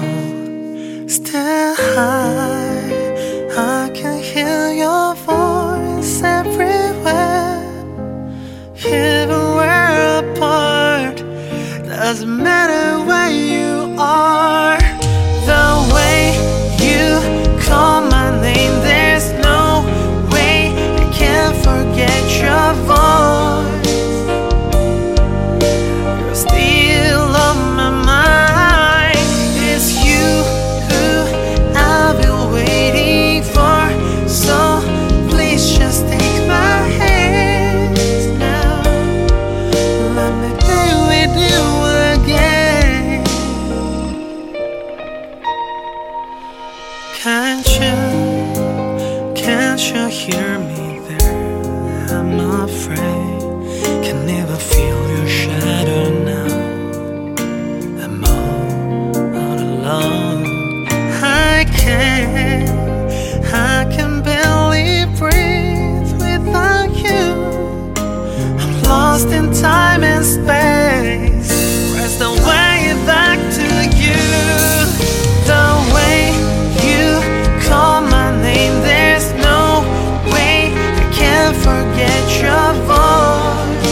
still I can hear your voice everywhere. Even we're apart, doesn't matter where you are. The way you call my name, there's no way I can forget your voice. You're still on my mind. It's you who I've been waiting for. So please just take my hands now. Let me be with you again. Can't you hear me there? I'm afraid, can never feel your shadow now. I'm all alone. I can barely breathe without you. I'm lost in time and space. Where's the way back to you? The way you call my name, there's no way I can forget your voice.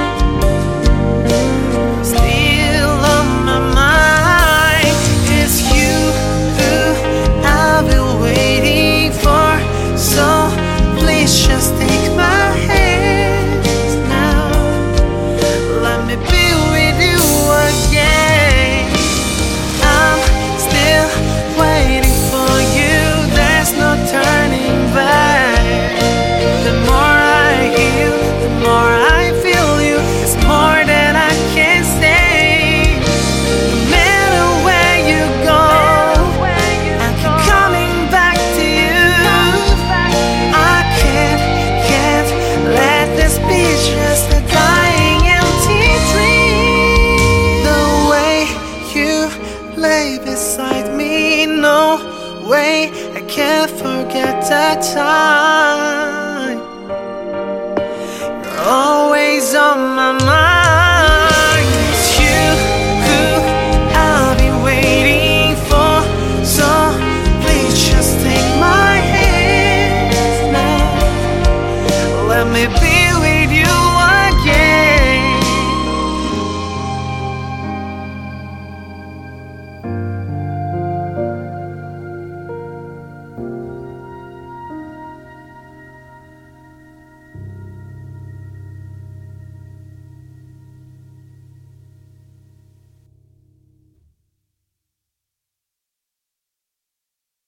Still on my mind. It's you who I've been waiting for. So please just take my hands now. Let me be with you again. I'm still waiting for you. There's no turning back. The more I hear you, the more I feel you. It's more than I can say. No matter where you go, I keep coming back to you. I can't let this be just a dying empty dream. The way you lay beside me, no way I can't forget that time. You're always on my